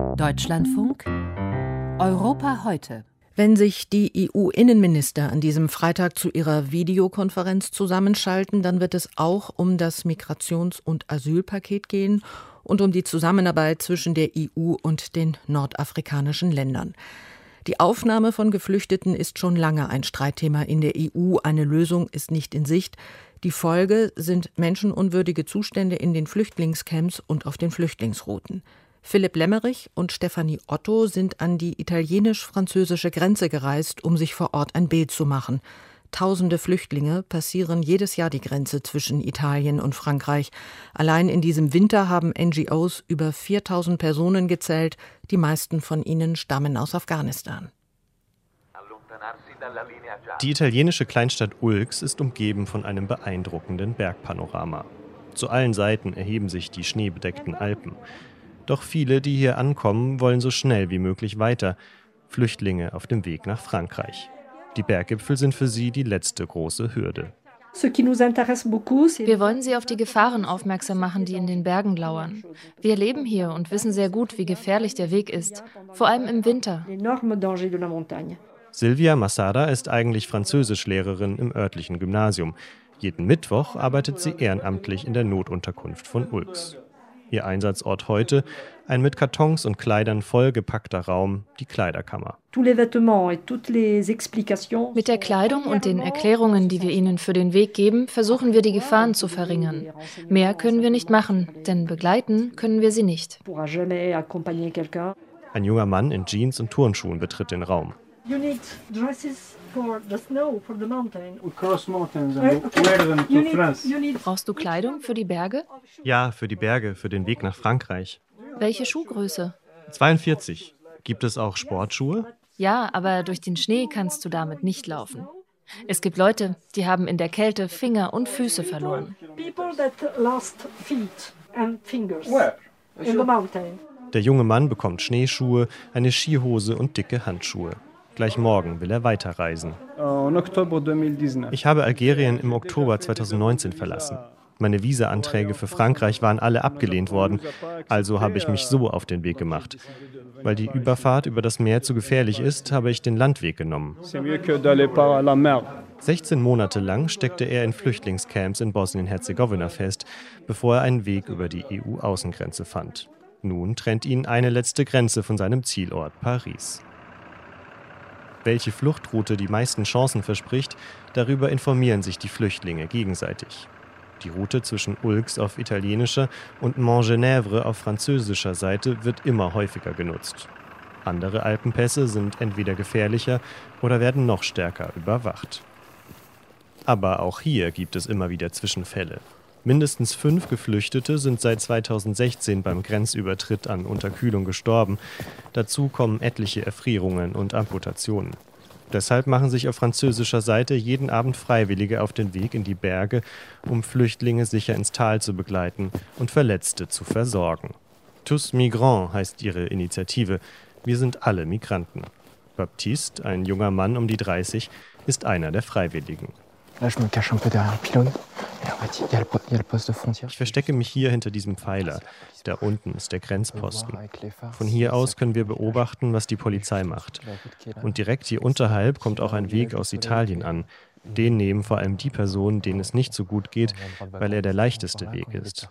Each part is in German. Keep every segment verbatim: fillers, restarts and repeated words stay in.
Deutschlandfunk Europa heute. Wenn sich die E U-Innenminister an diesem Freitag zu ihrer Videokonferenz zusammenschalten, dann wird es auch um das Migrations- und Asylpaket gehen und um die Zusammenarbeit zwischen der E U und den nordafrikanischen Ländern. Die Aufnahme von Geflüchteten ist schon lange ein Streitthema in der E U. Eine Lösung ist nicht in Sicht. Die Folge sind menschenunwürdige Zustände in den Flüchtlingscamps und auf den Flüchtlingsrouten. Philipp Lemmerich und Stefanie Otto sind an die italienisch-französische Grenze gereist, um sich vor Ort ein Bild zu machen. Tausende Flüchtlinge passieren jedes Jahr die Grenze zwischen Italien und Frankreich. Allein in diesem Winter haben N G Os über viertausend Personen gezählt. Die meisten von ihnen stammen aus Afghanistan. Die italienische Kleinstadt Ulx ist umgeben von einem beeindruckenden Bergpanorama. Zu allen Seiten erheben sich die schneebedeckten Alpen. Doch viele, die hier ankommen, wollen so schnell wie möglich weiter. Flüchtlinge auf dem Weg nach Frankreich. Die Berggipfel sind für sie die letzte große Hürde. Wir wollen Sie auf die Gefahren aufmerksam machen, die in den Bergen lauern. Wir leben hier und wissen sehr gut, wie gefährlich der Weg ist, vor allem im Winter. Silvia Massada ist eigentlich Französischlehrerin im örtlichen Gymnasium. Jeden Mittwoch arbeitet sie ehrenamtlich in der Notunterkunft von Ulx. Ihr Einsatzort heute, ein mit Kartons und Kleidern vollgepackter Raum, die Kleiderkammer. Mit der Kleidung und den Erklärungen, die wir Ihnen für den Weg geben, versuchen wir, die Gefahren zu verringern. Mehr können wir nicht machen, denn begleiten können wir sie nicht. Ein junger Mann in Jeans und Turnschuhen betritt den Raum. You need dresses for the snow, for the mountain. We cross mountains and wear them to France. Brauchst du Kleidung für die Berge? Ja, für die Berge, für den Weg nach Frankreich. Welche Schuhgröße? zweiundvierzig. Gibt es auch Sportschuhe? Ja, aber durch den Schnee kannst du damit nicht laufen. Es gibt Leute, die haben in der Kälte Finger und Füße verloren. People that lost feet and fingers in the mountain. Der junge Mann bekommt Schneeschuhe, eine Skihose und dicke Handschuhe. Gleich morgen will er weiterreisen. Ich habe Algerien im Oktober zweitausendneunzehn verlassen. Meine Visa-Anträge für Frankreich waren alle abgelehnt worden, also habe ich mich so auf den Weg gemacht. Weil die Überfahrt über das Meer zu gefährlich ist, habe ich den Landweg genommen. sechzehn Monate lang steckte er in Flüchtlingscamps in Bosnien-Herzegowina fest, bevor er einen Weg über die E U-Außengrenze fand. Nun trennt ihn eine letzte Grenze von seinem Zielort Paris. Welche Fluchtroute die meisten Chancen verspricht, darüber informieren sich die Flüchtlinge gegenseitig. Die Route zwischen Ulx auf italienischer und Montgenèvre auf französischer Seite wird immer häufiger genutzt. Andere Alpenpässe sind entweder gefährlicher oder werden noch stärker überwacht. Aber auch hier gibt es immer wieder Zwischenfälle. Mindestens fünf Geflüchtete sind seit zweitausendsechzehn beim Grenzübertritt an Unterkühlung gestorben. Dazu kommen etliche Erfrierungen und Amputationen. Deshalb machen sich auf französischer Seite jeden Abend Freiwillige auf den Weg in die Berge, um Flüchtlinge sicher ins Tal zu begleiten und Verletzte zu versorgen. Tous Migrants heißt ihre Initiative. Wir sind alle Migranten. Baptiste, ein junger Mann um die dreißig, ist einer der Freiwilligen. Ich verstecke mich hier hinter diesem Pfeiler. Da unten ist der Grenzposten. Von hier aus können wir beobachten, was die Polizei macht. Und direkt hier unterhalb kommt auch ein Weg aus Italien an. Den nehmen vor allem die Personen, denen es nicht so gut geht, weil er der leichteste Weg ist.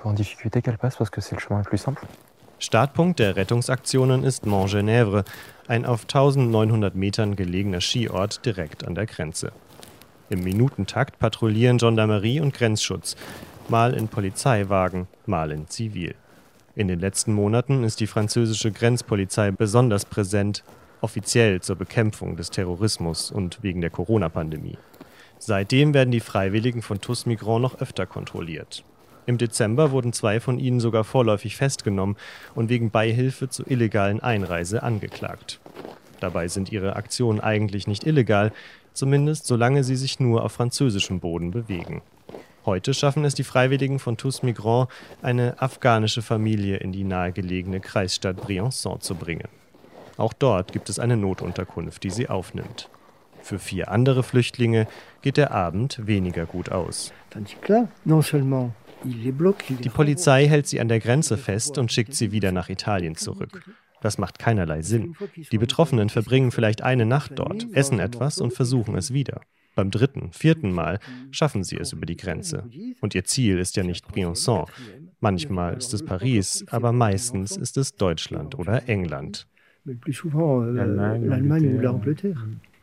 Startpunkt der Rettungsaktionen ist Montgenèvre, ein auf eintausendneunhundert Metern gelegener Skiort direkt an der Grenze. Im Minutentakt patrouillieren Gendarmerie und Grenzschutz, mal in Polizeiwagen, mal in Zivil. In den letzten Monaten ist die französische Grenzpolizei besonders präsent, offiziell zur Bekämpfung des Terrorismus und wegen der Corona-Pandemie. Seitdem werden die Freiwilligen von Tous Migrants noch öfter kontrolliert. Im Dezember wurden zwei von ihnen sogar vorläufig festgenommen und wegen Beihilfe zur illegalen Einreise angeklagt. Dabei sind ihre Aktionen eigentlich nicht illegal, zumindest solange sie sich nur auf französischem Boden bewegen. Heute schaffen es die Freiwilligen von Tous Migrants, eine afghanische Familie in die nahegelegene Kreisstadt Briançon zu bringen. Auch dort gibt es eine Notunterkunft, die sie aufnimmt. Für vier andere Flüchtlinge geht der Abend weniger gut aus. Die Polizei hält sie an der Grenze fest und schickt sie wieder nach Italien zurück. Das macht keinerlei Sinn. Die Betroffenen verbringen vielleicht eine Nacht dort, essen etwas und versuchen es wieder. Beim dritten, vierten Mal schaffen sie es über die Grenze. Und ihr Ziel ist ja nicht Briançon. Manchmal ist es Paris, aber meistens ist es Deutschland oder England. L'Allemagne ou l'Angleterre.